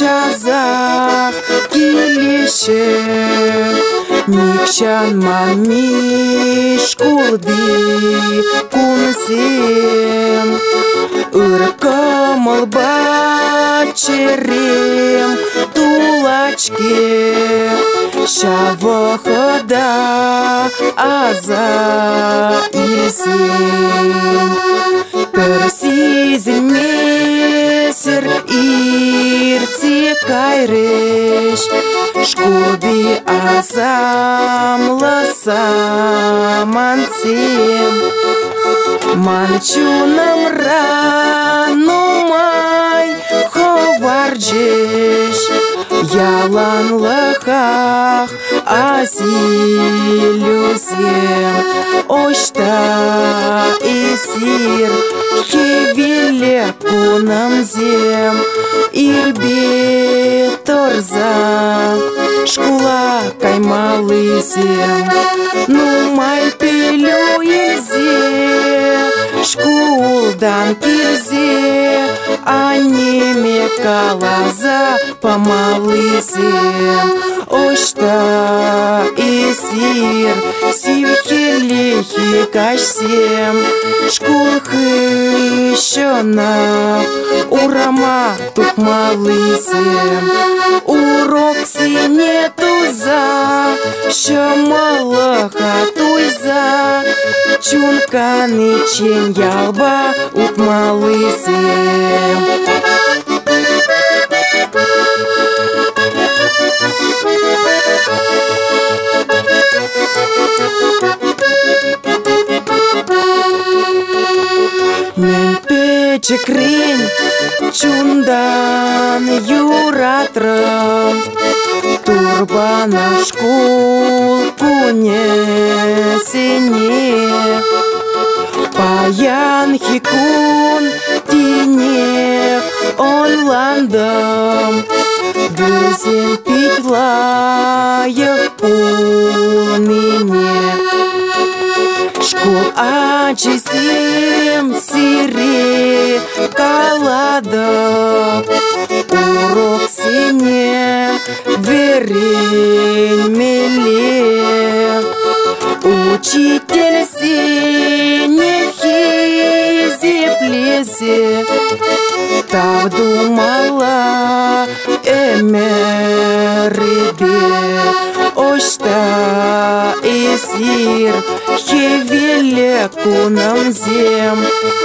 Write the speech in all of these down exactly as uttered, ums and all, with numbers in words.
чазах килеше, никшан мами шкулди кунсем, ыркамал бачерем тулачке, шавахада аза илсем. Персизин месер ирти кайреш, шкуби азам ласамансем. Манчунам рану май ховарджеш, ялан лахах азилюсем. Ошта исир хевеле кунамзем, ирбе торза шкула каймалысем. Ну май пелю ильзе, шкулдан кирзе, а неме калаза помалысем. Ошта исир сивхелехи кашсем, шкулхы щона урама тут малысем. Урок сине туза, що малаха туйза, чунканы чен ялба ут малысем. Мен пече крень чундан юратрам, турбана шкул кунесене, паян хикун тине онландам, дюзен пить лаях пулнине. Школ ачисем сире калада, урок сине верень меле. Учитель сине хизи плесе, так думала эмеребе. Ошта исир хевеле кунамзем,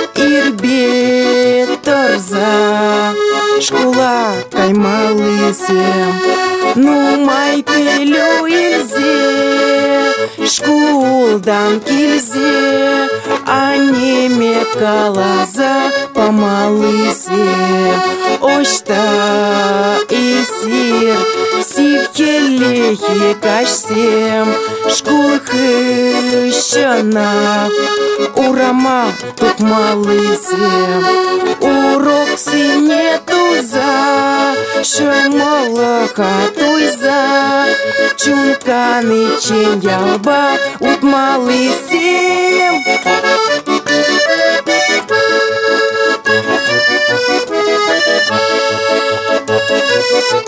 ирбе торза шкула каймалысем. Ну май пелю ильзе, шкулдан кильзе, а неме калаза помалысем. Ошта исир сивхелехи кашсем, шкулхы щона урама тут малысем. Урок сине туза, що малаха туйза, чунканы чен ялба ут малысем. Thank you.